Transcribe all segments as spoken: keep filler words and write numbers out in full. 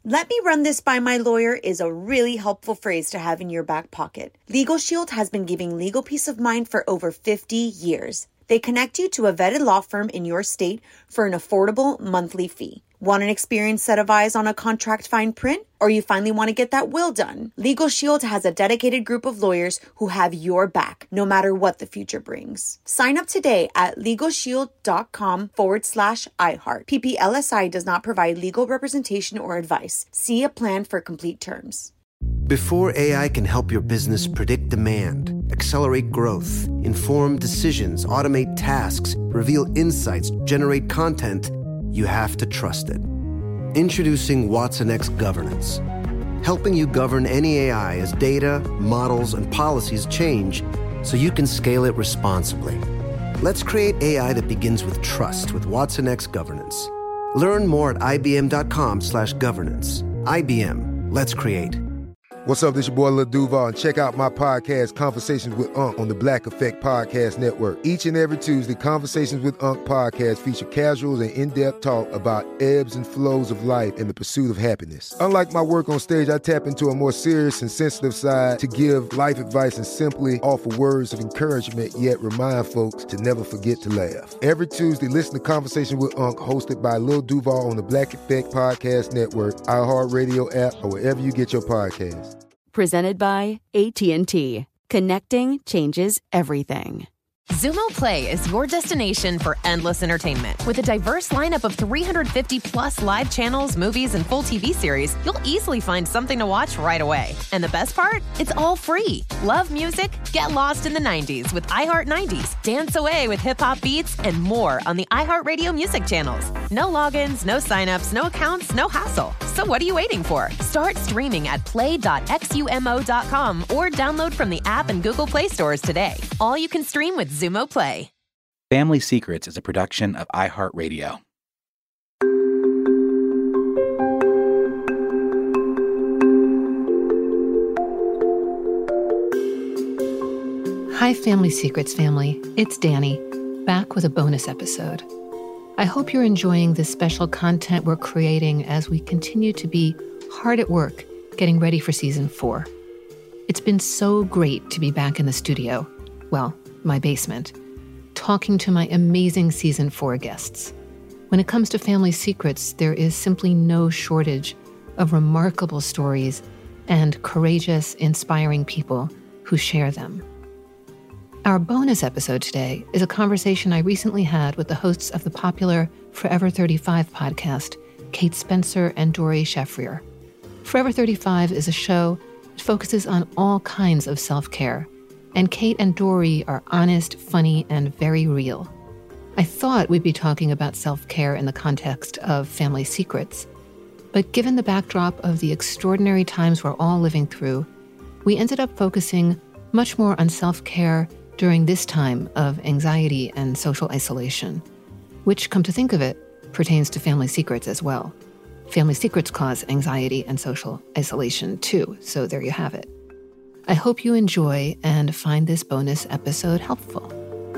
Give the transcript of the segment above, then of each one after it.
"Let me run this by my lawyer" is a really helpful phrase to have in your back pocket. Legal Shield has been giving legal peace of mind for over fifty years. They connect you to a vetted law firm in your state for an affordable monthly fee. Want an experienced set of eyes on a contract fine print? Or you finally want to get that will done? Legal Shield has a dedicated group of lawyers who have your back, no matter what the future brings. Sign up today at LegalShield.com forward slash iHeart. P P L S I does not provide legal representation or advice. See a plan for complete terms. Before A I can help your business predict demand, accelerate growth, inform decisions, automate tasks, reveal insights, generate content, you have to trust it. Introducing Watson X Governance, helping you govern any A I as data, models, and policies change so you can scale it responsibly. Let's create A I that begins with trust with Watson X Governance. Learn more at ibm.com slash governance. I B M, let's create. What's up, this your boy Lil Duval, and check out my podcast, Conversations with Unc, on the Black Effect Podcast Network. Each and every Tuesday, Conversations with Unc podcast feature casual and in-depth talk about ebbs and flows of life and the pursuit of happiness. Unlike my work on stage, I tap into a more serious and sensitive side to give life advice and simply offer words of encouragement, yet remind folks to never forget to laugh. Every Tuesday, listen to Conversation with Unc, hosted by Lil Duval on the Black Effect Podcast Network, iHeartRadio app, or wherever you get your podcasts. Presented by A T and T. Connecting changes everything. Xumo Play is your destination for endless entertainment. With a diverse lineup of three hundred fifty plus live channels, movies, and full T V series, you'll easily find something to watch right away. And the best part? It's all free. Love music? Get lost in the nineties with iHeart nineties. Dance away with hip-hop beats and more on the iHeartRadio music channels. No logins, no signups, no accounts, no hassle. So what are you waiting for? Start streaming at play dot xumo dot com or download from the app and Google Play stores today. All you can stream with Xumo Play. Family Secrets is a production of iHeartRadio. Hi, Family Secrets family. It's Danny, back with a bonus episode. I hope you're enjoying this special content we're creating as we continue to be hard at work getting ready for season four. It's been so great to be back in the studio, well, my basement, talking to my amazing season four guests. When it comes to Family Secrets, there is simply no shortage of remarkable stories and courageous, inspiring people who share them. Our bonus episode today is a conversation I recently had with the hosts of the popular Forever thirty-five podcast, Kate Spencer and Dori Shafrir. Forever thirty-five is a show that focuses on all kinds of self-care, and Kate and Dori are honest, funny, and very real. I thought we'd be talking about self-care in the context of Family Secrets, but given the backdrop of the extraordinary times we're all living through, we ended up focusing much more on self-care during this time of anxiety and social isolation, which, come to think of it, pertains to Family Secrets as well. Family Secrets cause anxiety and social isolation too, so there you have it. I hope you enjoy and find this bonus episode helpful.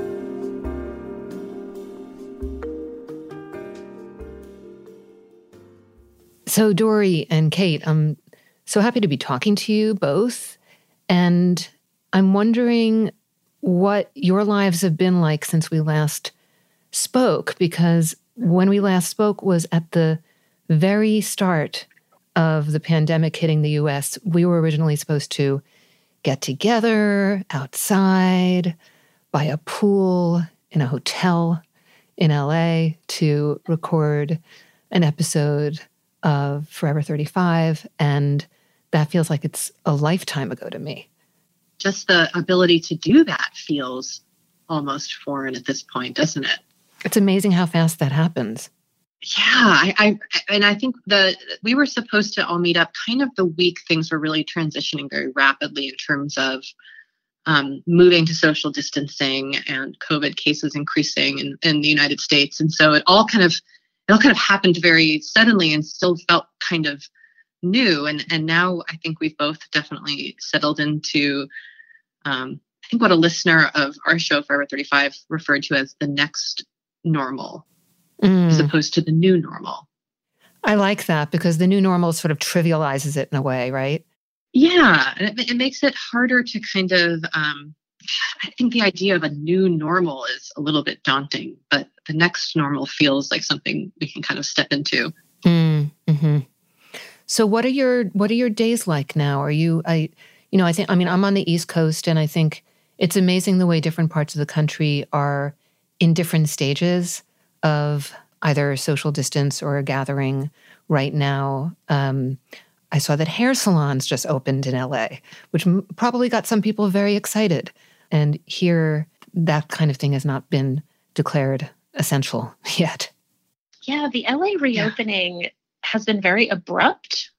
So Dori and Kate, I'm so happy to be talking to you both. And I'm wondering what your lives have been like since we last spoke, because when we last spoke was at the very start of the pandemic hitting the U S. We were originally supposed to get together outside by a pool in a hotel in L A to record an episode of Forever thirty-five, and that feels like it's a lifetime ago to me. Just the ability to do that feels almost foreign at this point, doesn't it? It's amazing how fast that happens. Yeah, I, I and I think the we were supposed to all meet up kind of the week things were really transitioning very rapidly in terms of um, moving to social distancing and COVID cases increasing in, in the United States, and so it all kind of it all kind of happened very suddenly and still felt kind of new. And and now I think we've both definitely settled into um, I think what a listener of our show Forever thirty-five referred to as the next normal. Mm. As opposed to the new normal. I like that because the new normal sort of trivializes it in a way, right? Yeah, and it, it makes it harder to kind of, um, I think the idea of a new normal is a little bit daunting, but the next normal feels like something we can kind of step into. Mm-hmm. So what are your what are your days like now? Are you, I, you know, I think, I mean, I'm on the East Coast, and I think it's amazing the way different parts of the country are in different stages of either social distance or a gathering right now. Um, I saw that hair salons just opened in L A, which m- probably got some people very excited. And here, that kind of thing has not been declared essential yet. Yeah, the L A reopening yeah. has been very abrupt.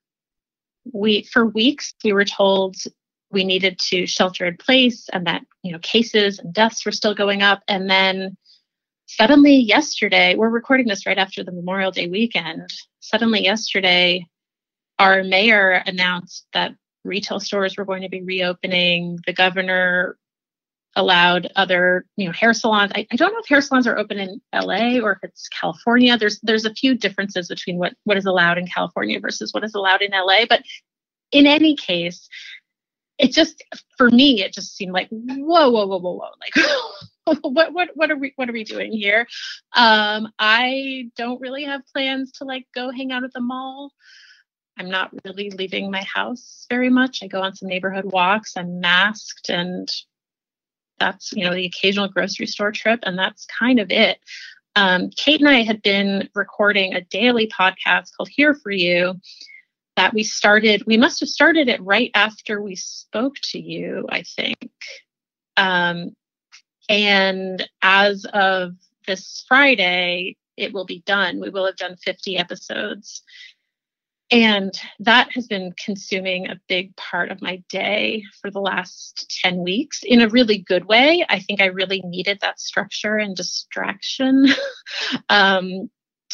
We, for weeks, we were told we needed to shelter in place and that, you know, cases and deaths were still going up. And then suddenly yesterday, we're recording this right after the Memorial Day weekend. Suddenly yesterday, our mayor announced that retail stores were going to be reopening. The governor allowed other, you know, hair salons. I, I don't know if hair salons are open in L A or if it's California. There's there's a few differences between what, what is allowed in California versus what is allowed in L A. But in any case, it just, for me, it just seemed like, whoa, whoa, whoa, whoa, whoa. Like, what what what are we what are we doing here? Um, I don't really have plans to like go hang out at the mall. I'm not really leaving my house very much. I go on some neighborhood walks. I'm masked, and that's, you know, the occasional grocery store trip, and that's kind of it. Um, Kate and I had been recording a daily podcast called Here For You that we started. We must have started it right after we spoke to you, I think. Um, and as of this Friday, it will be done. We will have done fifty episodes. And that has been consuming a big part of my day for the last ten weeks in a really good way. I think I really needed that structure and distraction um,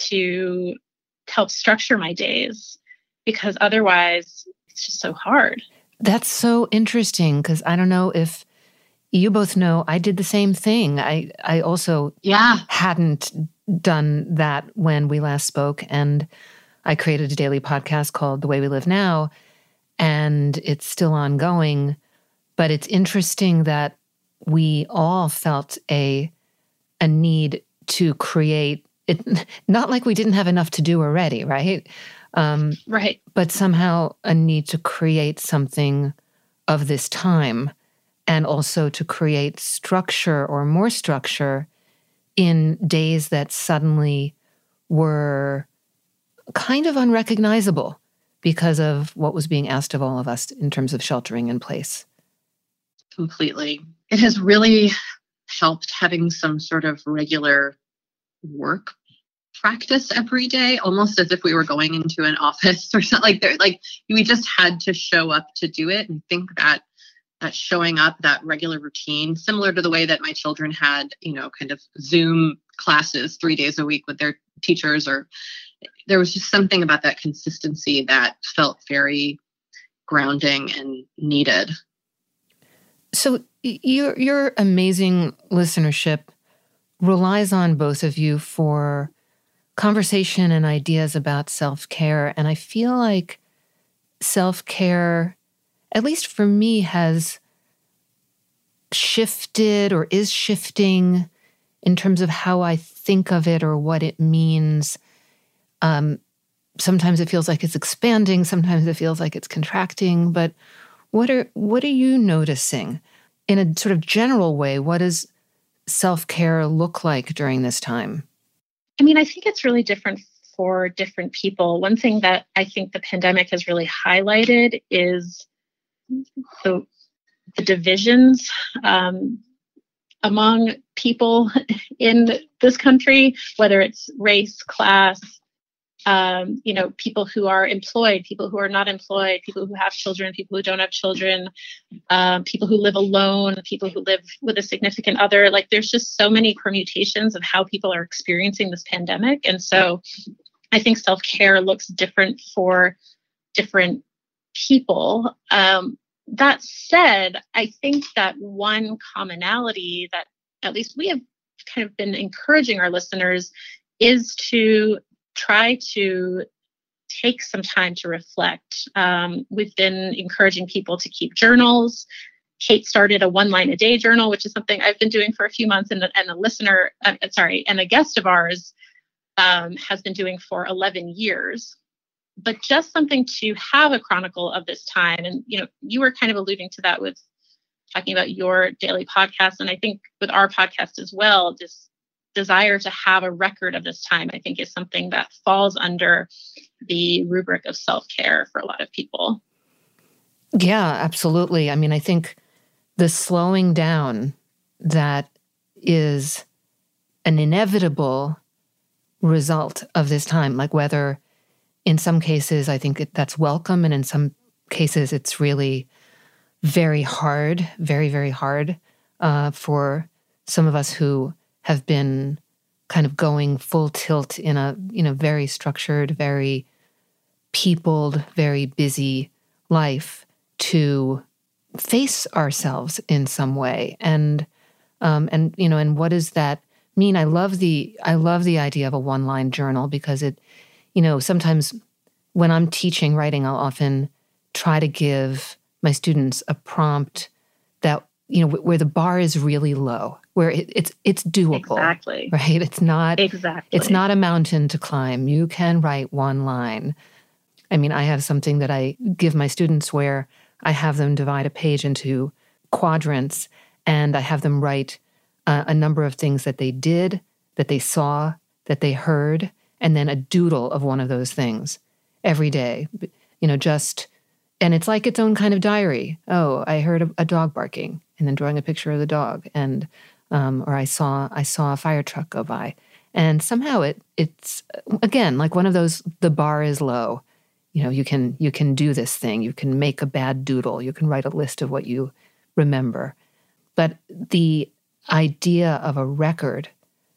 to help structure my days, because otherwise it's just so hard. That's so interesting, because I don't know if you both know, I did the same thing. I, I also yeah. hadn't done that when we last spoke, and I created a daily podcast called The Way We Live Now, and it's still ongoing. But it's interesting that we all felt a a need to create it, not like we didn't have enough to do already, right? Um, right. But somehow a need to create something of this time, and also to create structure or more structure in days that suddenly were kind of unrecognizable because of what was being asked of all of us in terms of sheltering in place. Completely. It has really helped having some sort of regular work practice every day, almost as if we were going into an office or something like that. Like we just had to show up to do it. And I think that that showing up, that regular routine, similar to the way that my children had, you know, kind of Zoom classes three days a week with their teachers, or there was just something about that consistency that felt very grounding and needed. So your your amazing listenership relies on both of you for conversation and ideas about self-care. And I feel like self-care, at least for me, has shifted or is shifting in terms of how I think of it or what it means. Um, sometimes it feels like it's expanding. Sometimes it feels like it's contracting. But what are what are you noticing in a sort of general way? What does self-care look like during this time? I mean, I think it's really different for different people. One thing that I think the pandemic has really highlighted is the, the divisions um, among people in this country, whether it's race, class, um, you know, people who are employed, people who are not employed, people who have children, people who don't have children, um, people who live alone, people who live with a significant other. Like there's just so many permutations of how people are experiencing this pandemic. And so I think self-care looks different for different people. Um, that said, I think that one commonality that at least we have kind of been encouraging our listeners is to try to take some time to reflect. Um, we've been encouraging people to keep journals. Kate started a one line a day journal, which is something I've been doing for a few months, and, and a listener, uh, sorry, and a guest of ours um, has been doing for eleven years. But just something to have a chronicle of this time. And, you know, you were kind of alluding to that with talking about your daily podcast. And I think with our podcast as well, this desire to have a record of this time, I think is something that falls under the rubric of self-care for a lot of people. Yeah, absolutely. I mean, I think the slowing down that is an inevitable result of this time, like whether in some cases, I think that's welcome. And in some cases, it's really very hard, very, very hard uh, for some of us who have been kind of going full tilt in a, you know, very structured, very peopled, very busy life to face ourselves in some way. And, um, and, you know, and what does that mean? I love the, I love the idea of a one-line journal because it, you know, sometimes when I'm teaching writing, I'll often try to give my students a prompt that, you know, where the bar is really low, where it, it's it's doable. Exactly. Right? It's not exactly. It's not a mountain to climb. You can write one line. I mean, I have something that I give my students where I have them divide a page into quadrants, and I have them write uh, a number of things that they did, that they saw, that they heard, and then a doodle of one of those things every day. You know, just, and it's like its own kind of diary. Oh, I heard a, a dog barking, and then drawing a picture of the dog, and um, or I saw I saw a fire truck go by, and somehow it it's again like one of those. The bar is low. You know, you can you can do this thing. You can make a bad doodle. You can write a list of what you remember, but the idea of a record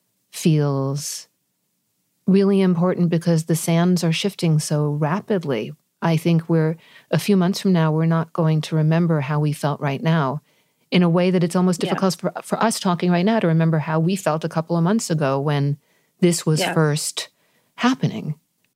feels really important because the sands are shifting so rapidly. I think we're, a few months from now, we're not going to remember how we felt right now in a way that it's almost yeah. difficult for, for us talking right now to remember how we felt a couple of months ago when this was yeah. first happening.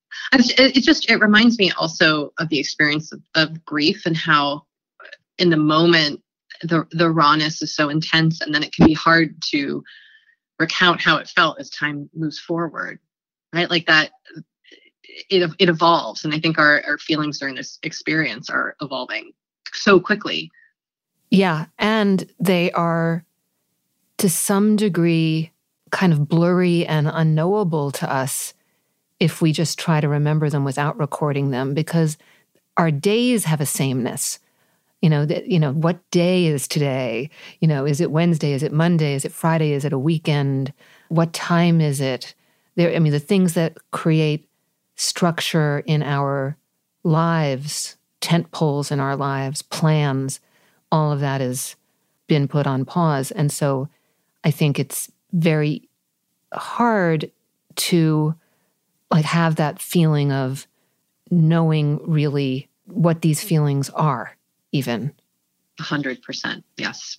It just, it reminds me also of the experience of, of grief and how in the moment, the, the rawness is so intense, and then it can be hard to recount how it felt as time moves forward. Right? Like that, it it evolves. And I think our, our feelings during this experience are evolving so quickly. Yeah. And they are, to some degree, kind of blurry and unknowable to us if we just try to remember them without recording them, because our days have a sameness. You know, that, you know, what day is today? You know, is it Wednesday? Is it Monday? Is it Friday? Is it a weekend? What time is it? There, I mean, the things that create structure in our lives, tent poles in our lives, plans, all of that has been put on pause. And so I think it's very hard to like have that feeling of knowing really what these feelings are, even. A hundred percent, yes.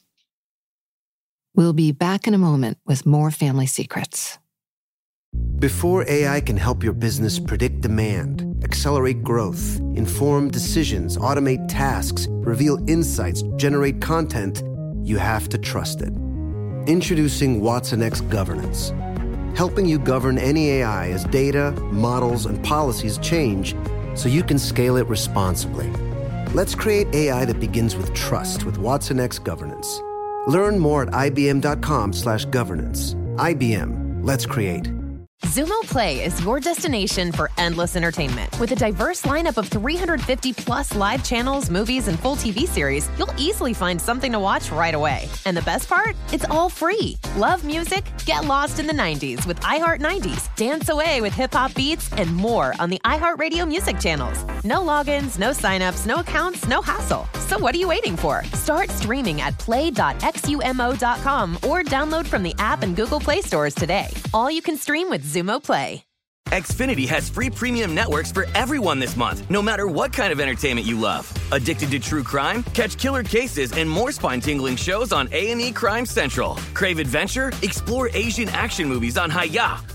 We'll be back in a moment with more Family Secrets. Before A I can help your business predict demand, accelerate growth, inform decisions, automate tasks, reveal insights, generate content, you have to trust it. Introducing watsonx Governance, helping you govern any A I as data, models, and policies change so you can scale it responsibly. Let's create A I that begins with trust with watsonx Governance. Learn more at ibm.com slash governance. I B M, let's create. Xumo Play is your destination for endless entertainment. With a diverse lineup of three hundred fifty plus live channels, movies, and full T V series, you'll easily find something to watch right away. And the best part? It's all free. Love music? Get lost in the nineties with iHeart nineties. Dance away with hip-hop beats and more on the iHeartRadio music channels. No logins, no signups, no accounts, no hassle. So what are you waiting for? Start streaming at play dot xumo dot com or download from the app and Google Play stores today. All you can stream with Xumo Play. Xfinity has free premium networks for everyone this month, no matter what kind of entertainment you love. Addicted to true crime? Catch killer cases and more spine-tingling shows on A and E Crime Central. Crave adventure? Explore Asian action movies on Hi-Ya.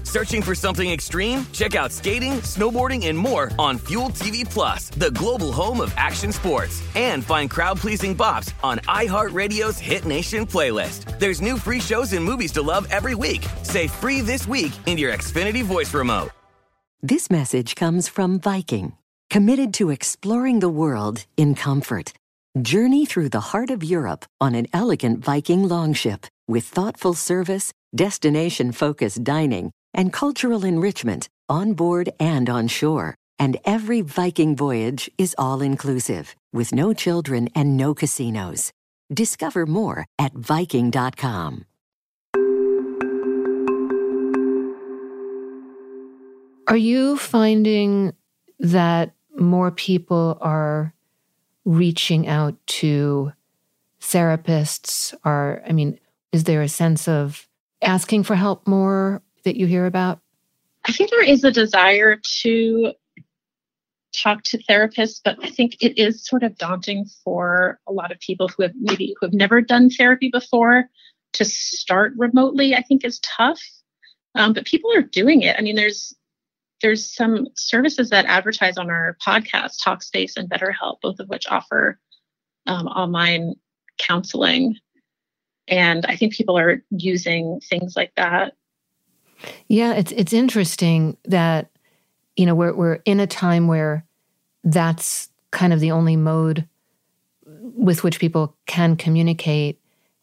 Searching for something extreme? Check out skating, snowboarding, and more on Fuel T V Plus, the global home of action sports. And find crowd-pleasing bops on iHeartRadio's Hit Nation playlist. There's new free shows and movies to love every week. Say free this week in your Xfinity voice remote. This message comes from Viking, committed to exploring the world in comfort. Journey through the heart of Europe on an elegant Viking longship with thoughtful service, destination-focused dining, and cultural enrichment on board and on shore. And every Viking voyage is all-inclusive, with no children and no casinos. Discover more at Viking dot com. Are you finding that more people are reaching out to therapists? Are, I mean, is there a sense of asking for help more that you hear about? I think there is a desire to talk to therapists, but I think it is sort of daunting for a lot of people who have maybe who have never done therapy before to start remotely. I think is tough, um, but people are doing it. I mean, there's there's some services that advertise on our podcast, Talkspace and BetterHelp, both of which offer um, online counseling, and I think people are using things like that. Yeah, it's it's interesting that, you know, we're we're in a time where that's kind of the only mode with which people can communicate,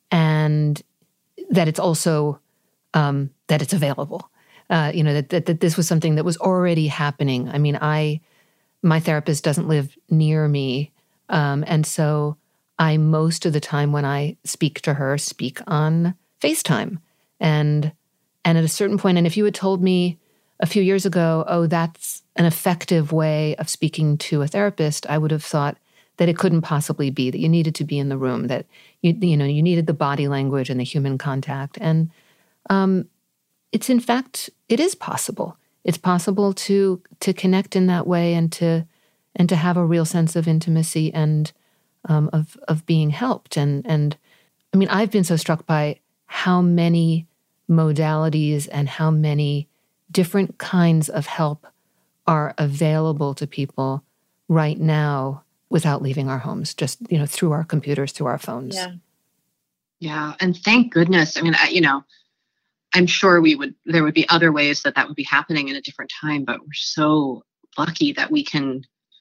and that it's also um, that it's available. Uh, you know, that, that that this was something that was already happening. I mean, I my therapist doesn't live near me, um, and so I most of the time when I speak to her, speak on FaceTime, and and at a certain point, and if you had told me a few years ago, oh, that's an effective way of speaking to a therapist, I would have thought that it couldn't possibly be, that you needed to be in the room, that you you know you needed the body language and the human contact, and um, it's in fact it is possible. It's possible to to connect in that way and to and to have a real sense of intimacy and um, of of being helped. And and I mean, I've been so struck by how many modalities and how many different kinds of help are available to people right now without leaving our homes, just, you know, through our computers, through our phones. Yeah. Yeah. And thank goodness. I mean, I, you know, I'm sure we would, there would be other ways that that would be happening in a different time, but we're so lucky that we can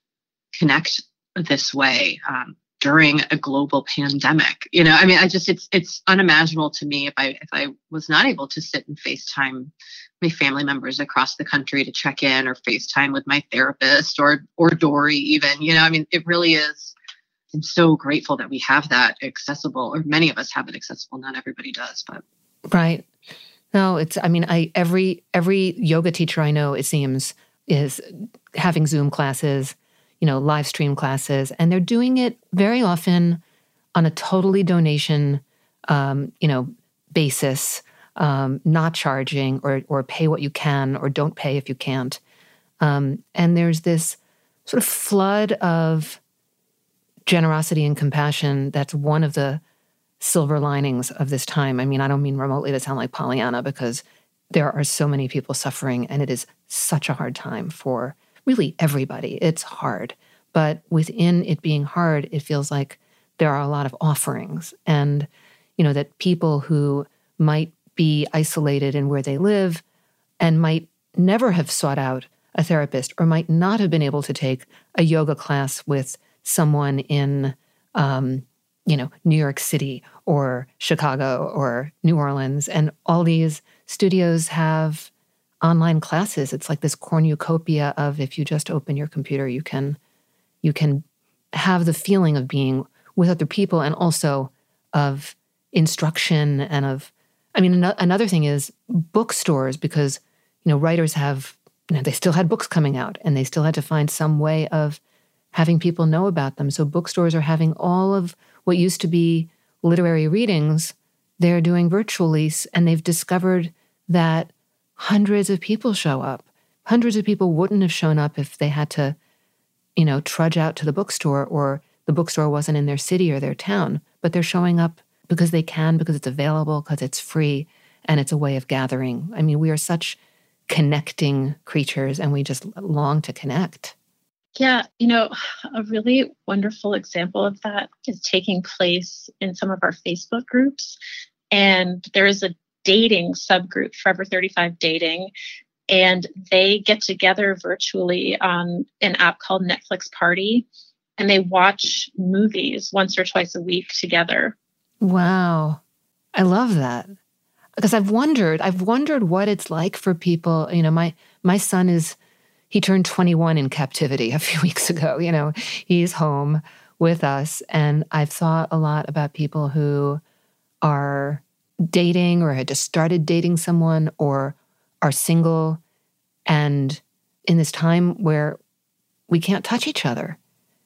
connect this way um, during a global pandemic. You know, I mean, I just, it's, it's unimaginable to me if I, if I was not able to sit and FaceTime my family members across the country to check in, or FaceTime with my therapist, or, or Dory even, you know, I mean, it really is. I'm so grateful that we have that accessible, or many of us have it accessible. Not everybody does, but. Right. No, it's, I mean, I, every, every yoga teacher I know, it seems, is having Zoom classes, you know, live stream classes, and they're doing it very often on a totally donation, um, you know, basis, um, not charging, or or pay what you can, or don't pay if you can't. Um, and there's this sort of flood of generosity and compassion that's one of the silver linings of this time. I mean, I don't mean remotely to sound like Pollyanna, because there are so many people suffering, and it is such a hard time for really everybody. It's hard. But within it being hard, it feels like there are a lot of offerings, and, you know, that people who might be isolated in where they live and might never have sought out a therapist, or might not have been able to take a yoga class with someone in, um, you know, New York City or Chicago or New Orleans. And all these studios have online classes. It's like this cornucopia of, if you just open your computer, you can you can have the feeling of being with other people, and also of instruction, and of, I mean, an- another thing is bookstores, because, you know, writers have, you know, they still had books coming out, and they still had to find some way of having people know about them. So bookstores are having all of what used to be literary readings, they're doing virtually, and they've discovered that hundreds of people show up. Hundreds of people wouldn't have shown up if they had to, you know, trudge out to the bookstore, or the bookstore wasn't in their city or their town, but they're showing up because they can, because it's available, because it's free, and it's a way of gathering. I mean, we are such connecting creatures, and we just long to connect. Yeah, you know, a really wonderful example of that is taking place in some of our Facebook groups. And there is a dating subgroup, Forever thirty-five Dating, and they get together virtually on an app called Netflix Party, and they watch movies once or twice a week together. Wow. I love that. Because I've wondered, I've wondered what it's like for people. You know, my my son is, he turned twenty-one in captivity a few weeks ago. You know, he's home with us. And I've thought a lot about people who are dating or had just started dating someone or are single, and in this time where we can't touch each other.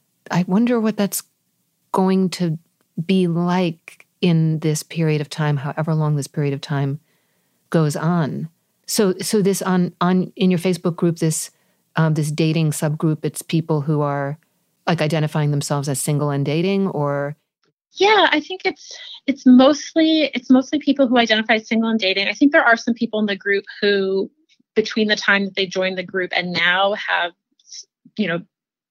I wonder what that's going to be like in this period of time, however long this period of time goes on. So, so this on on in your Facebook group, this um, this dating subgroup, it's people who are like identifying themselves as single and dating, or yeah, I think it's it's mostly it's mostly people who identify as single and dating. I think there are some people in the group who, between the time that they joined the group and now, have you know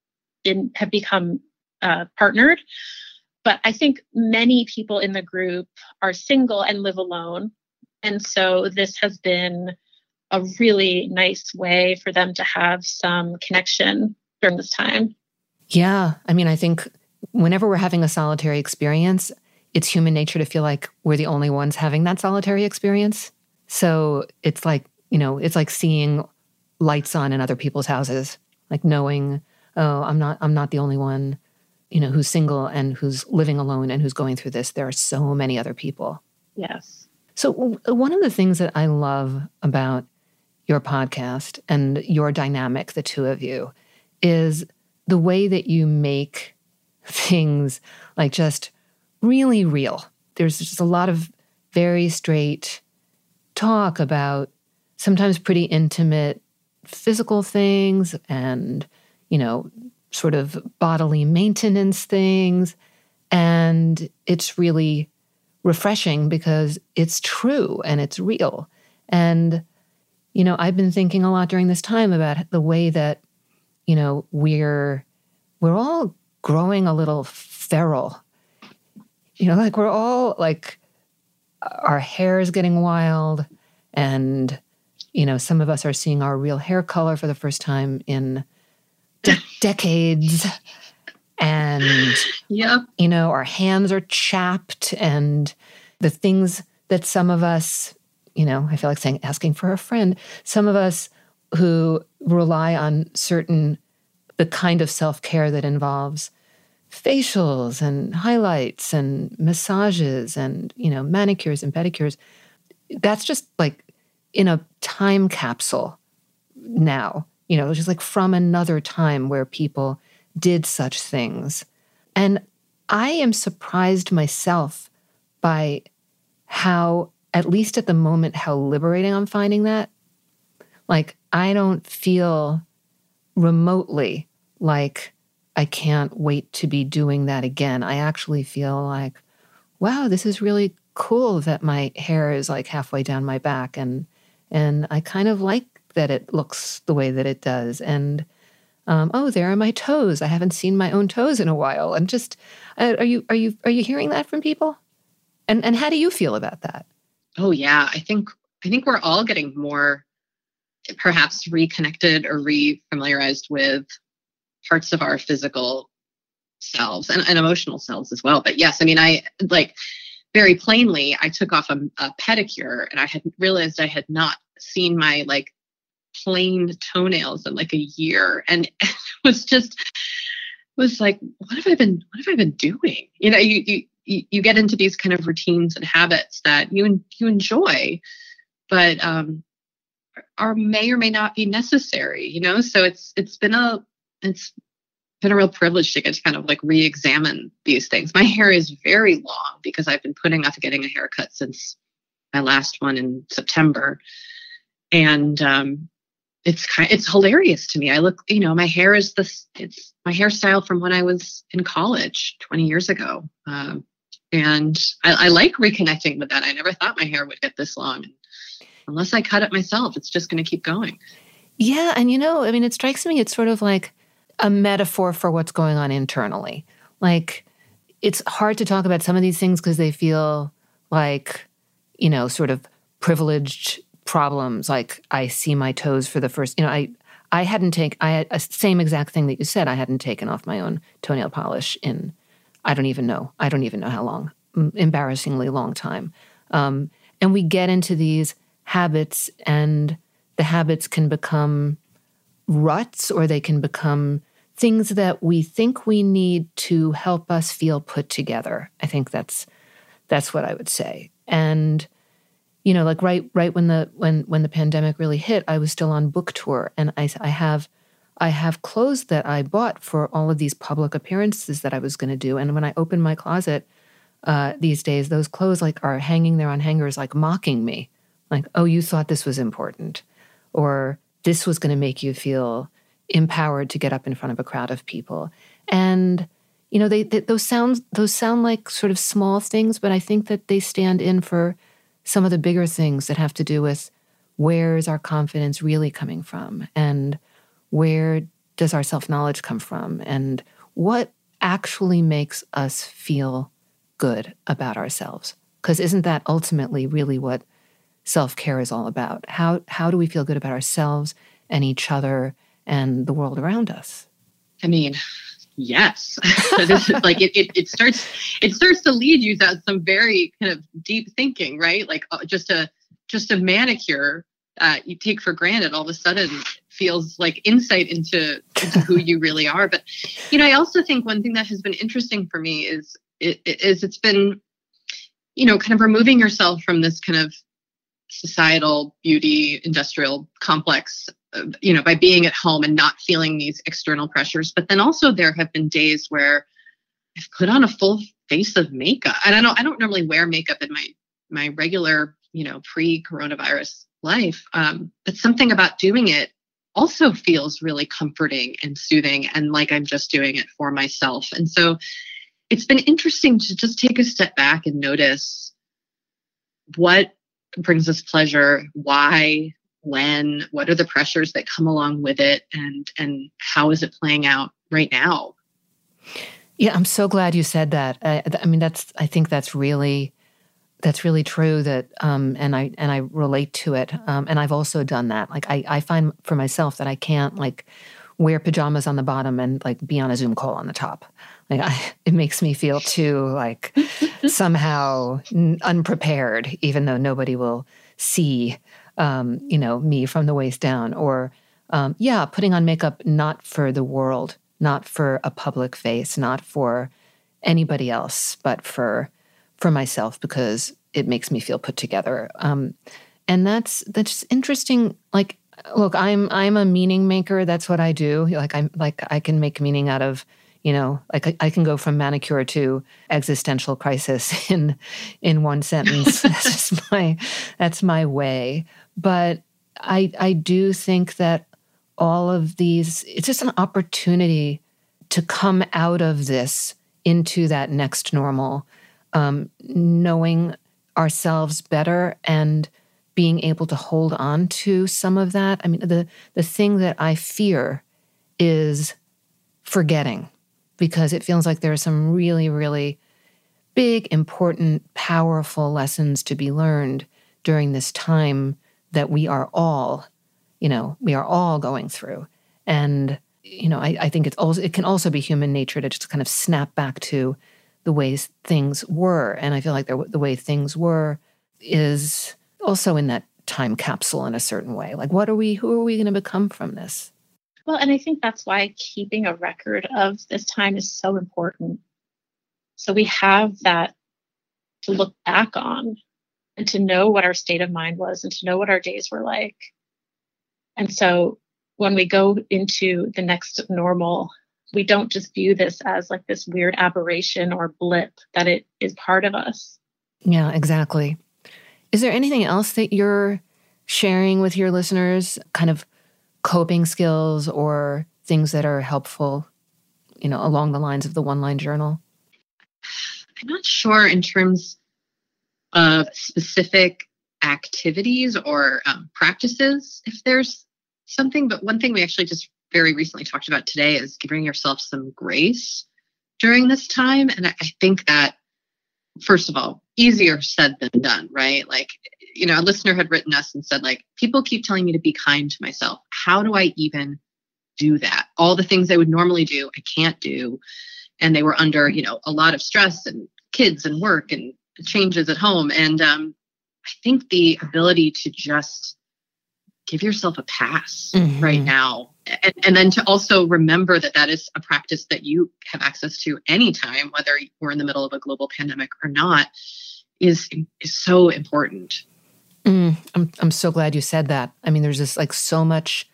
been have become uh, partnered. But I think many people in the group are single and live alone. And so this has been a really nice way for them to have some connection during this time. Yeah. I mean, I think whenever we're having a solitary experience, it's human nature to feel like we're the only ones having that solitary experience. So it's like, you know, it's like seeing lights on in other people's houses, like knowing, oh, I'm not, I'm not the only one, you know, who's single and who's living alone and who's going through this. There are so many other people. Yes. So one of the things that I love about your podcast and your dynamic, the two of you, is the way that you make things like just really real. There's just a lot of very straight talk about sometimes pretty intimate physical things and, you know, sort of bodily maintenance things. And it's really refreshing because it's true and it's real. And, you know, I've been thinking a lot during this time about the way that, you know, we're, we're all growing a little feral. You know, like we're all like, our hair is getting wild, and, you know, some of us are seeing our real hair color for the first time in de- decades. And, yep. you know, our hands are chapped, and the things that some of us, you know, I feel like saying, asking for a friend, some of us who rely on certain, the kind of self-care that involves facials and highlights and massages and, you know, manicures and pedicures, that's just like in a time capsule now, you know, just like from another time where people did such things. And I am surprised myself by how, at least at the moment, how liberating I'm finding that. Like, I don't feel remotely like I can't wait to be doing that again. I actually feel like, wow, this is really cool that my hair is like halfway down my back, and and I kind of like that it looks the way that it does. And um, oh, there are my toes. I haven't seen my own toes in a while. And just, uh, are you are you are you hearing that from people? And and how do you feel about that? Oh yeah, I think I think we're all getting more, perhaps reconnected or re-familiarized with parts of our physical selves and, and emotional selves as well. But yes, I mean, I like very plainly, I took off a, a pedicure, and I had realized I had not seen my like plain toenails in like a year. And it was just, it was like, what have I been, what have I been doing? You know, you, you, you get into these kind of routines and habits that you, you enjoy, but, um, are may or may not be necessary, you know? So it's, it's been a, it's been a real privilege to get to kind of like re-examine these things. My hair is very long because I've been putting off getting a haircut since my last one in September. And, um, it's kind, it's hilarious to me. I look, you know, my hair is this, it's my hairstyle from when I was in college twenty years ago. Um, and I, I like reconnecting with that. I never thought my hair would get this long. unless I cut it myself, it's just going to keep going. Yeah. And, you know, I mean, it strikes me, it's sort of like a metaphor for what's going on internally. Like, it's hard to talk about some of these things because they feel like, you know, sort of privileged problems. Like, I see my toes for the first, you know, I, I hadn't taken, I had a same exact thing that you said. I hadn't taken off my own toenail polish in, I don't even know. I don't even know how long, embarrassingly long time. Um, and we get into these habits, and the habits can become ruts, or they can become things that we think we need to help us feel put together. I think that's that's what I would say. And, you know, like right right when the when when the pandemic really hit, I was still on book tour, and I I have I have clothes that I bought for all of these public appearances that I was going to do. And when I open my closet uh, these days, those clothes like are hanging there on hangers, like mocking me, like, oh, you thought this was important, or this was going to make you feel empowered to get up in front of a crowd of people. And, you know, they, they those sounds those sound like sort of small things, but I think that they stand in for some of the bigger things that have to do with where is our confidence really coming from, and where does our self-knowledge come from, and what actually makes us feel good about ourselves. Because isn't that ultimately really what self-care is all about? How how do we feel good about ourselves and each other and the world around us? I mean, yes. This is like it, it. It starts. It starts to lead you to some very kind of deep thinking, right? Like uh, just a just a manicure uh, you take for granted all of a sudden feels like insight into, into who you really are. But you know, I also think one thing that has been interesting for me is it, is it's been, you know, kind of removing yourself from this kind of societal beauty industrial complex, uh, you know, by being at home and not feeling these external pressures. But then also there have been days where I've put on a full face of makeup, and I don't, I don't normally wear makeup in my, my regular, you know, pre-coronavirus life. Um, but something about doing it also feels really comforting and soothing, and like I'm just doing it for myself. And so it's been interesting to just take a step back and notice what brings us pleasure, why, when, what are the pressures that come along with it, and and how is it playing out right now? Yeah, I'm so glad you said that. I, I mean, that's I think that's really that's really true. That um, and I and I relate to it. Um, and I've also done that. Like I, I find for myself that I can't like wear pajamas on the bottom and like be on a Zoom call on the top. Like I, it makes me feel too like somehow n- unprepared, even though nobody will see, um, you know, me from the waist down. Or, um, yeah, putting on makeup not for the world, not for a public face, not for anybody else, but for for myself, because it makes me feel put together. Um, and that's that's interesting. Like, look, I'm I'm a meaning maker. That's what I do. Like I'm like I can make meaning out of. You know, like I, I can go from manicure to existential crisis in in one sentence. That's just my that's my way. But I I do think that all of these, it's just an opportunity to come out of this into that next normal, um, knowing ourselves better and being able to hold on to some of that. I mean, the the thing that I fear is forgetting. Because it feels like there are some really, really big, important, powerful lessons to be learned during this time that we are all, you know, we are all going through. And, you know, I, I think it's also, it can also be human nature to just kind of snap back to the ways things were. And I feel like the, the way things were is also in that time capsule in a certain way. Like, what are we, who are we going to become from this? Well, and I think that's why keeping a record of this time is so important. So we have that to look back on and to know what our state of mind was and to know what our days were like. And so when we go into the next normal, we don't just view this as like this weird aberration or blip, that it is part of us. Yeah, exactly. Is there anything else that you're sharing with your listeners, kind of coping skills or things that are helpful, you know, along the lines of the one-line journal? I'm not sure in terms of specific activities or um, practices if there's something. But one thing we actually just very recently talked about today is giving yourself some grace during this time. And I, I think that, first of all, easier said than done, right? Like, you know, a listener had written us and said, like, people keep telling me to be kind to myself. How do I even do that? All the things I would normally do, I can't do. And they were under, you know, a lot of stress and kids and work and changes at home. And um, I think the ability to just give yourself a pass mm-hmm. right now. And, and then to also remember that that is a practice that you have access to anytime, whether we're in the middle of a global pandemic or not, is, is so important. Mm, I'm I'm so glad you said that. I mean, there's this like so much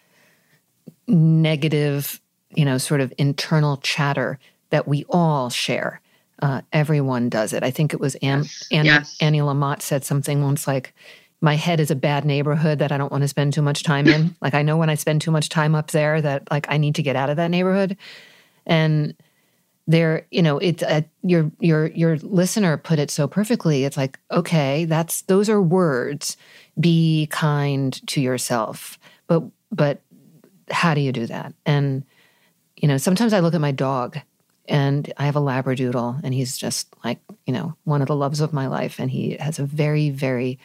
negative, you know, sort of internal chatter that we all share. Uh, everyone does it. I think it was Anne, yes. Annie, yes. Annie Lamott said something once like, my head is a bad neighborhood that I don't want to spend too much time in. Like, I know when I spend too much time up there that, like, I need to get out of that neighborhood. And there, you know, it's uh, your your your listener put it so perfectly. It's like, okay, that's those are words. Be kind to yourself. But but how do you do that? And, you know, sometimes I look at my dog, and I have a Labradoodle, and he's just like, you know, one of the loves of my life. And he has a very, very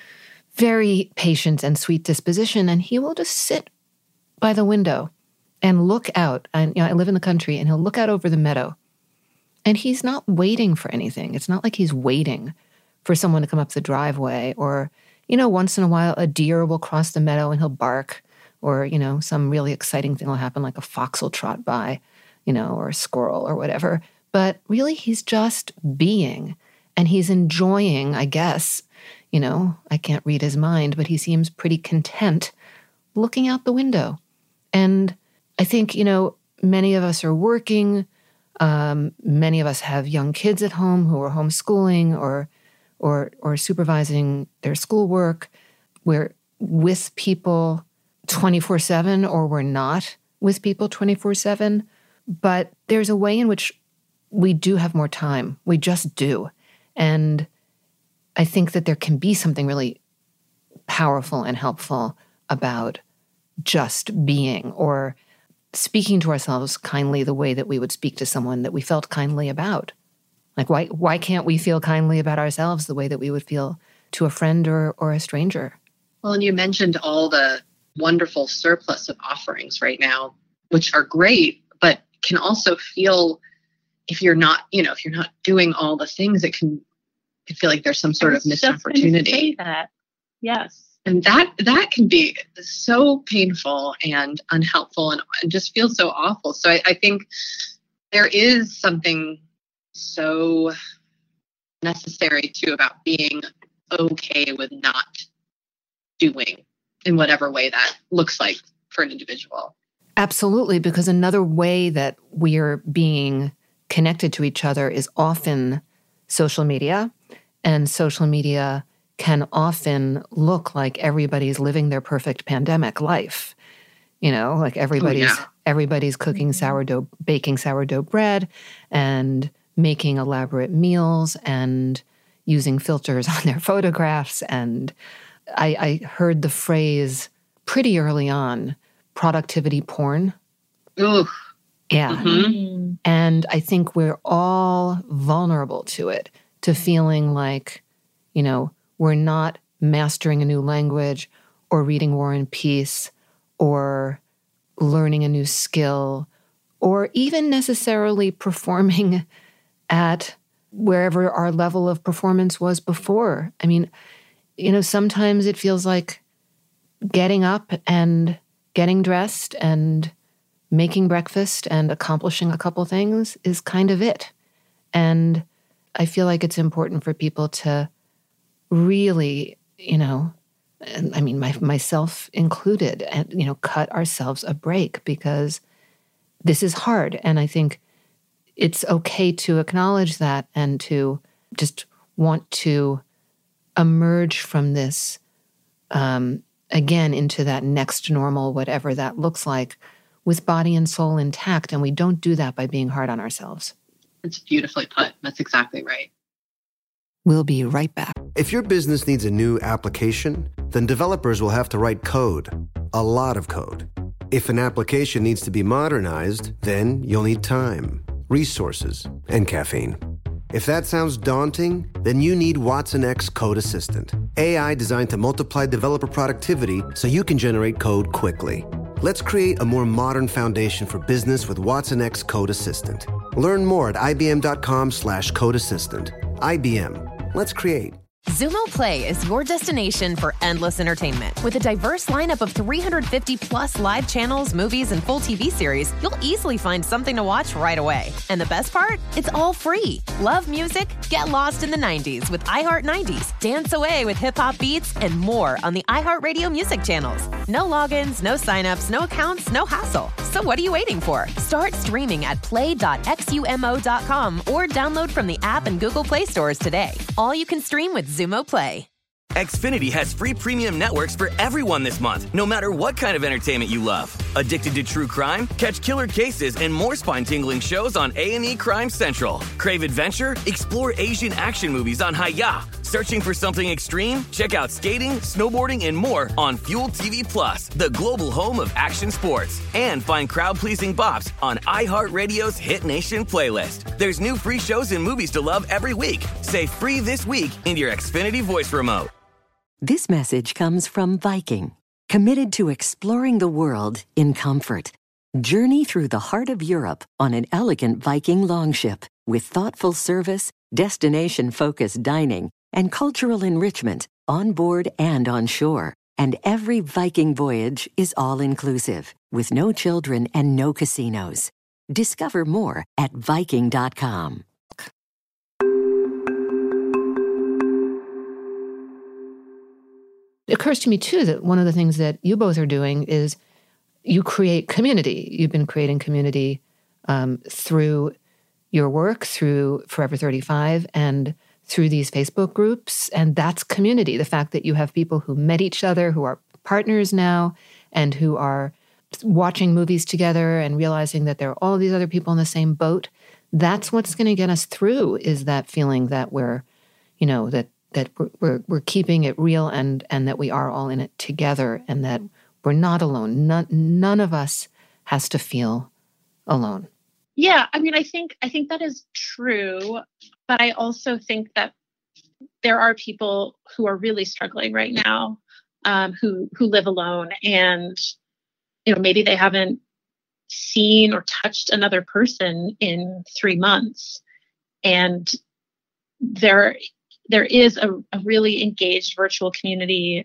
very patient and sweet disposition, and he will just sit by the window and look out. And you know, I live in the country, and he'll look out over the meadow, and he's not waiting for anything. It's not like he's waiting for someone to come up the driveway, or, you know, once in a while a deer will cross the meadow and he'll bark, or, you know, some really exciting thing will happen, like a fox will trot by, you know, or a squirrel or whatever. But really, he's just being, and he's enjoying, I guess. You know, I can't read his mind, but he seems pretty content looking out the window. And I think, you know, many of us are working. Um, many of us have young kids at home who are homeschooling or, or, or supervising their schoolwork. We're with people twenty-four seven, or we're not with people twenty-four seven. But there's a way in which we do have more time. We just do. And I think that there can be something really powerful and helpful about just being, or speaking to ourselves kindly the way that we would speak to someone that we felt kindly about. Like, why why can't we feel kindly about ourselves the way that we would feel to a friend or, or a stranger? Well, and you mentioned all the wonderful surplus of offerings right now, which are great, but can also feel, if you're not, you know, if you're not doing all the things, it can I feel like there's some sort of missed opportunity. Say that. Yes. And that that can be so painful and unhelpful and, and just feel so awful. So I, I think there is something so necessary too about being okay with not doing in whatever way that looks like for an individual. Absolutely, because another way that we're being connected to each other is often social media. And social media can often look like everybody's living their perfect pandemic life. You know, like everybody's oh, yeah. everybody's cooking sourdough, baking sourdough bread and making elaborate meals and using filters on their photographs. And I, I heard the phrase pretty early on, productivity porn. Ooh. Yeah. Mm-hmm. And I think we're all vulnerable to it. To feeling like, you know, we're not mastering a new language or reading War and Peace or learning a new skill or even necessarily performing at wherever our level of performance was before. I mean, you know, sometimes it feels like getting up and getting dressed and making breakfast and accomplishing a couple things is kind of it. And I feel like it's important for people to really, you know, and I mean, my, myself included, and, you know, cut ourselves a break because this is hard. And I think it's okay to acknowledge that and to just want to emerge from this, um, again, into that next normal, whatever that looks like, with body and soul intact. And we don't do that by being hard on ourselves. It's beautifully put. That's exactly right. We'll be right back. If your business needs a new application, then developers will have to write code, a lot of code. If an application needs to be modernized, then you'll need time, resources, and caffeine. If that sounds daunting, then you need Watson X Code Assistant, A I designed to multiply developer productivity so you can generate code quickly. Let's create a more modern foundation for business with Watson X Code Assistant. Learn more at ibm.com slash code assistant. I B M. Let's create. Zumo Play is your destination for endless entertainment. With a diverse lineup of three hundred fifty plus live channels, movies, and full T V series, you'll easily find something to watch right away. And the best part? It's all free. Love music? Get lost in the nineties with iHeart nineties. Dance away with hip-hop beats and more on the iHeartRadio music channels. No logins, no signups, no accounts, no hassle. So what are you waiting for? Start streaming at play dot x u m o dot com or download from the app and Google Play stores today. All you can stream with Zumo Play. Xfinity has free premium networks for everyone this month, no matter what kind of entertainment you love. Addicted to true crime? Catch killer cases and more spine-tingling shows on A and E Crime Central. Crave adventure? Explore Asian action movies on Hi-Ya. Searching for something extreme? Check out skating, snowboarding, and more on Fuel T V Plus, the global home of action sports. And find crowd-pleasing bops on iHeartRadio's Hit Nation playlist. There's new free shows and movies to love every week. Say free this week in your Xfinity voice remote. This message comes from Viking, committed to exploring the world in comfort. Journey through the heart of Europe on an elegant Viking longship with thoughtful service, destination-focused dining, and cultural enrichment on board and on shore. And every Viking voyage is all-inclusive, with no children and no casinos. Discover more at Viking dot com. It occurs to me, too, that one of the things that you both are doing is you create community. You've been creating community um, through your work, through Forever thirty-five, and through these Facebook groups. And that's community. The fact that you have people who met each other, who are partners now, and who are watching movies together and realizing that there are all these other people in the same boat. That's what's going to get us through, is that feeling that we're, you know, that that we're, we're we're keeping it real and and that we are all in it together and that we're not alone. None, none of us has to feel alone. Yeah, I mean, I think I think that is true, but I also think that there are people who are really struggling right now, um, who who live alone, and you know, maybe they haven't seen or touched another person in three months, and there. There is a, a really engaged virtual community,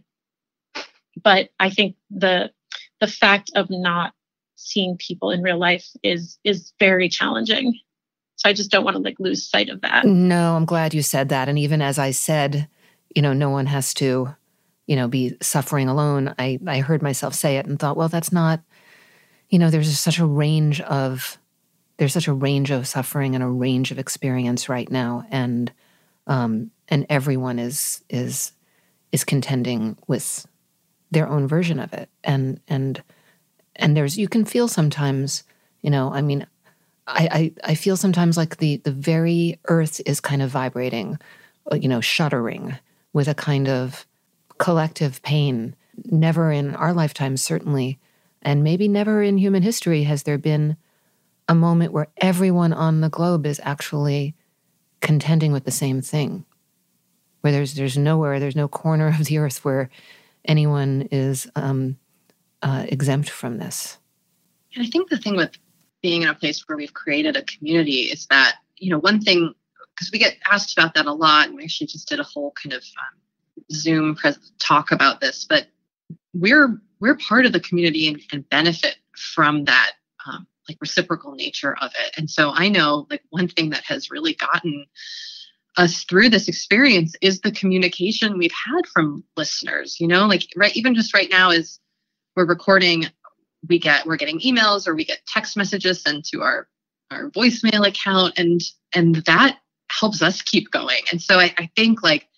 but I think the the fact of not seeing people in real life is is very challenging. So I just don't want to like lose sight of that. No, I'm glad you said that. And even as I said, you know, no one has to, you know, be suffering alone. I, I heard myself say it and thought, well, that's not, you know, there's such a range of there's such a range of suffering and a range of experience right now, and um. And everyone is is is contending with their own version of it. And and and there's you can feel sometimes, you know, I mean, I, I, I feel sometimes like the the very earth is kind of vibrating, you know, shuddering with a kind of collective pain. Never in our lifetime, certainly, and maybe never in human history has there been a moment where everyone on the globe is actually contending with the same thing. Where there's there's nowhere, there's no corner of the earth where anyone is um, uh, exempt from this. And I think the thing with being in a place where we've created a community is that, you know, one thing, because we get asked about that a lot, and we actually just did a whole kind of um, Zoom pres- talk about this, but we're we're part of the community and, and benefit from that um, like reciprocal nature of it. And so I know like one thing that has really gotten us through this experience is the communication we've had from listeners, you know, like right, even just right now as we're recording, we get, we're getting emails or we get text messages sent to our, our voicemail account, and, and that helps us keep going. And so I, I think like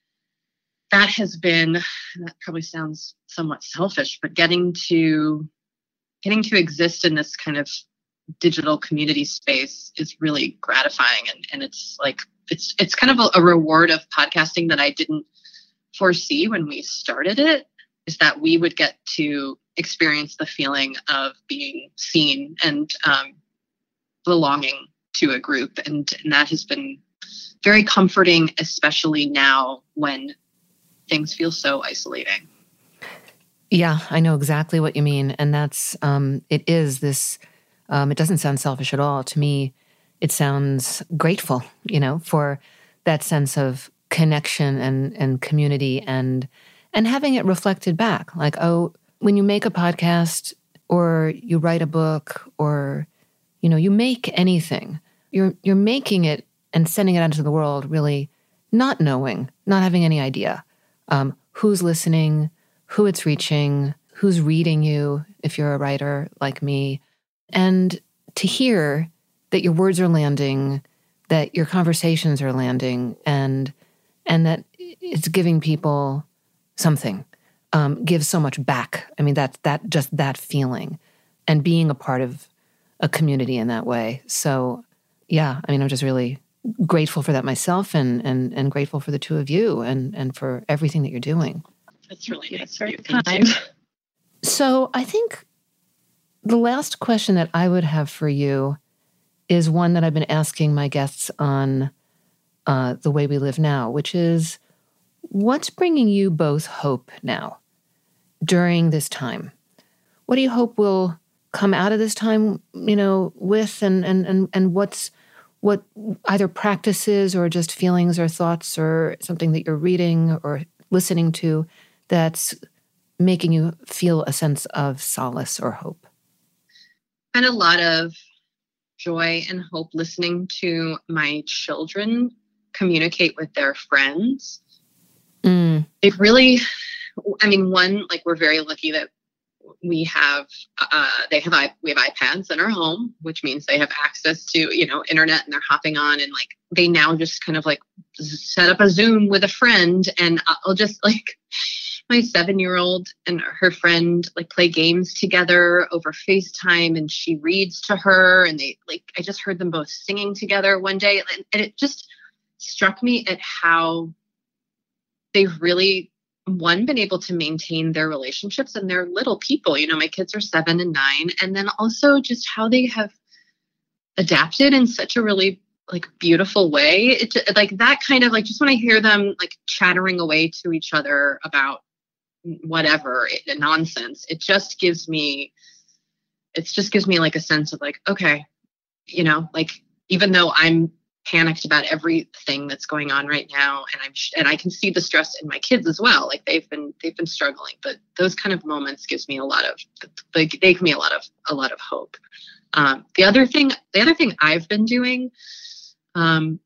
that has been, that probably sounds somewhat selfish, but getting to, getting to exist in this kind of digital community space is really gratifying. And, and it's like, it's, it's kind of a, a reward of podcasting that I didn't foresee when we started it, is that we would get to experience the feeling of being seen and um, belonging to a group. And, and that has been very comforting, especially now when things feel so isolating. Yeah, I know exactly what you mean. And that's, um, it is this, um, it doesn't sound selfish at all. To me, it sounds grateful, you know, for that sense of connection and, and community and, and having it reflected back. Like, oh, when you make a podcast or you write a book or, you know, you make anything, you're, you're making it and sending it out into the world really not knowing, not having any idea um, who's listening, who it's reaching, who's reading you, if you're a writer like me. And to hear that your words are landing, that your conversations are landing, and and that it's giving people something, um, gives so much back. I mean, that, that just that feeling and being a part of a community in that way. So, yeah, I mean, I'm just really grateful for that myself and and and grateful for the two of you and and for everything that you're doing. That's really nice. Very kind. So I think the last question that I would have for you is one that I've been asking my guests on uh, The Way We Live Now, which is, what's bringing you both hope now during this time? What do you hope will come out of this time, you know, with and and and, and what's what either practices or just feelings or thoughts or something that you're reading or listening to that's making you feel a sense of solace or hope? And a lot of joy and hope listening to my children communicate with their friends. Mm. They've really, I mean, one, like we're very lucky that we have, uh, they have, we have iPads in our home, which means they have access to, you know, internet, and they're hopping on, and like, they now just kind of like set up a Zoom with a friend, and I'll just like, my seven-year-old and her friend like play games together over FaceTime, and she reads to her, and they like, I just heard them both singing together one day, and, and it just struck me at how they've really, one, been able to maintain their relationships, and they're little people, you know, my kids are seven and nine, and then also just how they have adapted in such a really like beautiful way. It's like that kind of like, just when I hear them like chattering away to each other about whatever it, nonsense, it just gives me, it just gives me like a sense of like, okay, you know, like, even though I'm panicked about everything that's going on right now, and I'm and I can see the stress in my kids as well. Like they've been they've been struggling, but those kind of moments gives me a lot of they, they give me a lot of a lot of hope. Um, the other thing the other thing I've been doing um,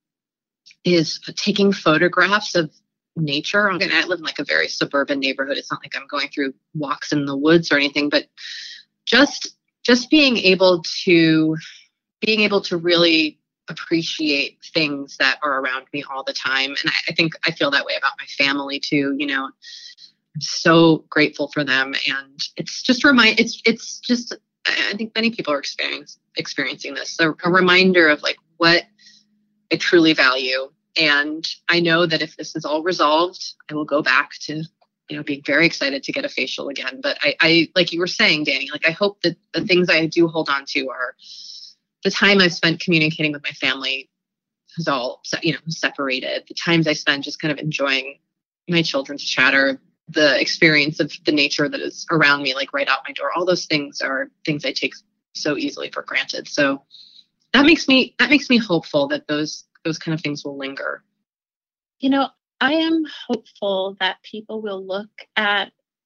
is taking photographs of nature. I live in like a very suburban neighborhood. It's not like I'm going through walks in the woods or anything, but just just being able to being able to really appreciate things that are around me all the time. And I, I think I feel that way about my family too. You know, I'm so grateful for them. And it's just remind, it's, it's just, I think many people are experiencing, experiencing this. So a reminder of like what I truly value. And I know that if this is all resolved, I will go back to, you know, being very excited to get a facial again. But I, I, like you were saying, Danny, like I hope that the things I do hold on to are the time I've spent communicating with my family is all, you know, separated. The times I spend just kind of enjoying my children's chatter, the experience of the nature that is around me, like right out my door. All those things are things I take so easily for granted. So that makes me, that makes me hopeful that those, those kind of things will linger. You know, I am hopeful that people will look at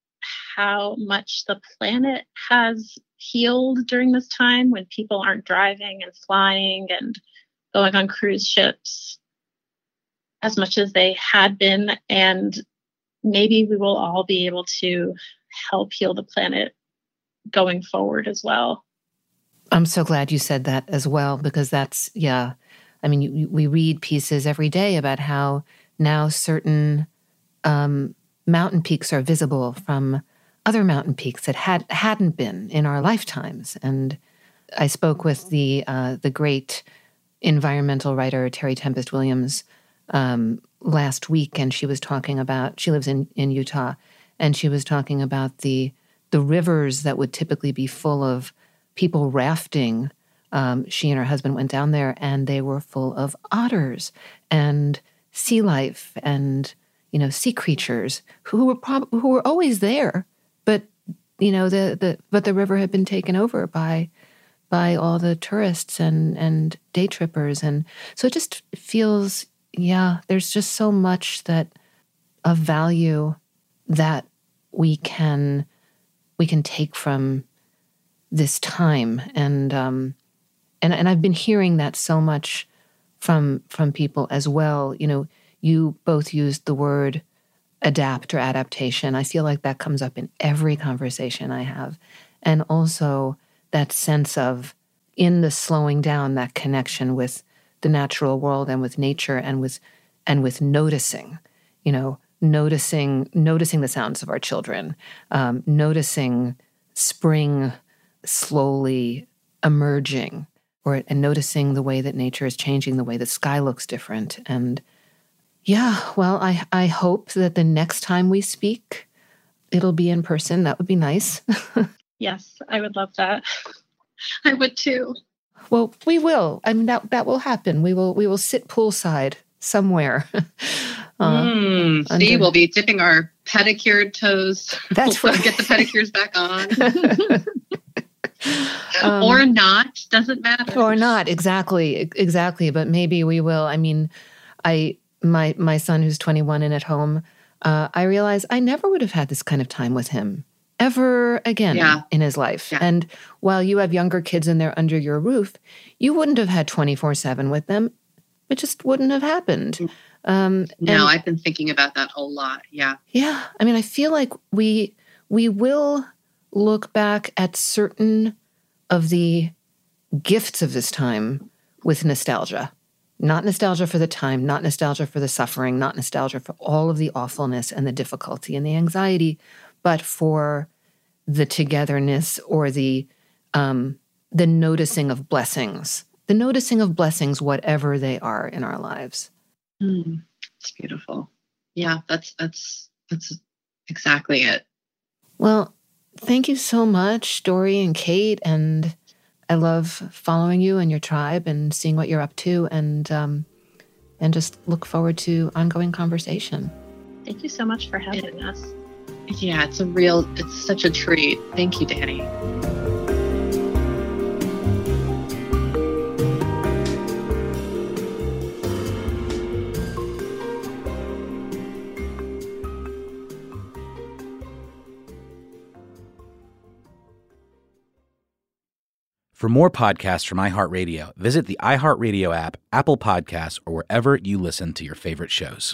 how much the planet has healed during this time when people aren't driving and flying and going on cruise ships as much as they had been. And maybe we will all be able to help heal the planet going forward as well. I'm so glad you said that as well, because that's, yeah. I mean, you, we read pieces every day about how now certain um, mountain peaks are visible from other mountain peaks that had, hadn't been in our lifetimes. And I spoke with the uh, the great environmental writer Terry Tempest Williams um, last week, and she was talking about, she lives in, in Utah, and she was talking about the the rivers that would typically be full of people rafting. Um, she and her husband went down there, and they were full of otters and sea life and, you know, sea creatures who were prob- who were always there, but you know the the but the river had been taken over by by all the tourists and and day trippers, and so it just feels, yeah, there's just so much that of value that we can we can take from this time, and um, and and I've been hearing that so much from from people as well. You know, you both used the word adapt or adaptation. I feel like that comes up in every conversation I have. And also that sense of, in the slowing down, that connection with the natural world and with nature and with and with noticing, you know, noticing noticing the sounds of our children, um, noticing spring slowly emerging, or and noticing the way that nature is changing, the way the sky looks different. And yeah, well, I, I hope that the next time we speak, it'll be in person. That would be nice. Yes, I would love that. I would too. Well, we will. I mean, that that will happen. We will we will sit poolside somewhere. uh, mm, under... See, we'll be dipping our pedicured toes. That's we'll right. Get the pedicures back on. um, or not, doesn't matter. Or not, exactly, exactly. But maybe we will. I mean, I... My my son, who's twenty-one and at home, uh, I realize I never would have had this kind of time with him ever again yeah. in his life. Yeah. And while you have younger kids and they're under your roof, you wouldn't have had twenty-four seven with them. It just wouldn't have happened. Um, no, and, I've been thinking about that a lot. Yeah. Yeah. I mean, I feel like we we will look back at certain of the gifts of this time with nostalgia. Not nostalgia for the time, not nostalgia for the suffering, not nostalgia for all of the awfulness and the difficulty and the anxiety, but for the togetherness or the um, the noticing of blessings, the noticing of blessings, whatever they are in our lives. Mm, it's beautiful. Yeah, that's that's that's exactly it. Well, thank you so much, Dory and Kate, and I love following you and your tribe and seeing what you're up to, and um, and just look forward to ongoing conversation. Thank you so much for having it, us. Yeah, it's a real, it's such a treat. Thank you, Danny. For more podcasts from iHeartRadio, visit the iHeartRadio app, Apple Podcasts, or wherever you listen to your favorite shows.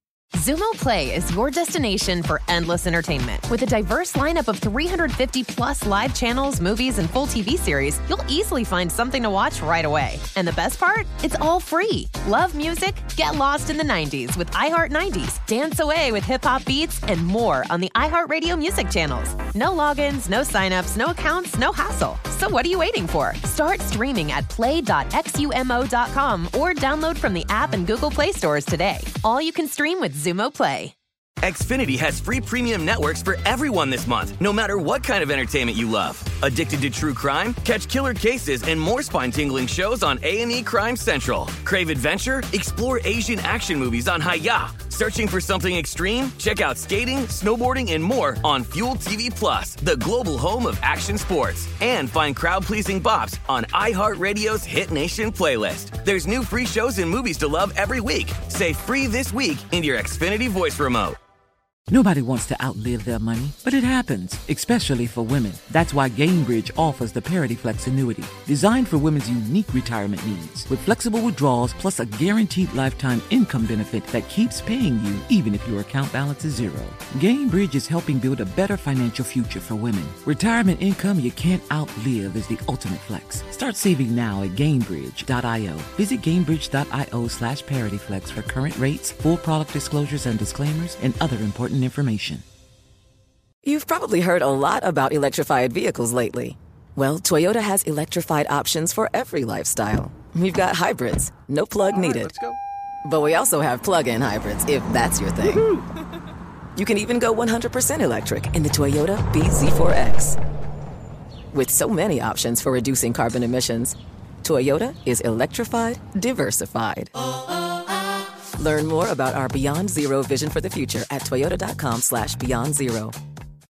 Xumo Play is your destination for endless entertainment. With a diverse lineup of three hundred fifty plus live channels, movies, and full T V series, you'll easily find something to watch right away. And the best part? It's all free. Love music? Get lost in the nineties with iHeart nineties. Dance away with hip-hop beats and more on the iHeartRadio music channels. No logins, no signups, no accounts, no hassle. So what are you waiting for? Start streaming at play dot xumo dot com or download from the app and Google Play stores today. All you can stream with Xumo Play. Xfinity has free premium networks for everyone this month, no matter what kind of entertainment you love. Addicted to true crime? Catch killer cases and more spine-tingling shows on A and E Crime Central. Crave adventure? Explore Asian action movies on Hi-Ya. Searching for something extreme? Check out skating, snowboarding, and more on Fuel T V Plus, the global home of action sports. And find crowd-pleasing bops on iHeartRadio's Hit Nation playlist. There's new free shows and movies to love every week. Say free this week in your Xfinity voice remote. Nobody wants to outlive their money, but it happens, especially for women. That's why Gainbridge offers the Parity Flex annuity, designed for women's unique retirement needs. With flexible withdrawals plus a guaranteed lifetime income benefit that keeps paying you even if your account balance is zero. Gainbridge is helping build a better financial future for women. Retirement income you can't outlive is the ultimate flex. Start saving now at Gainbridge dot io. Visit Gainbridge dot io slash ParityFlex for current rates, full product disclosures and disclaimers, and other important information. You've probably heard a lot about electrified vehicles lately. Well, Toyota has electrified options for every lifestyle. We've got hybrids, no plug All right, needed. let's go. But we also have plug-in hybrids, if that's your thing. You can even go one hundred percent electric in the Toyota B Z four X. With so many options for reducing carbon emissions, Toyota is electrified, diversified. Learn more about our Beyond Zero vision for the future at toyota.com slash beyond zero.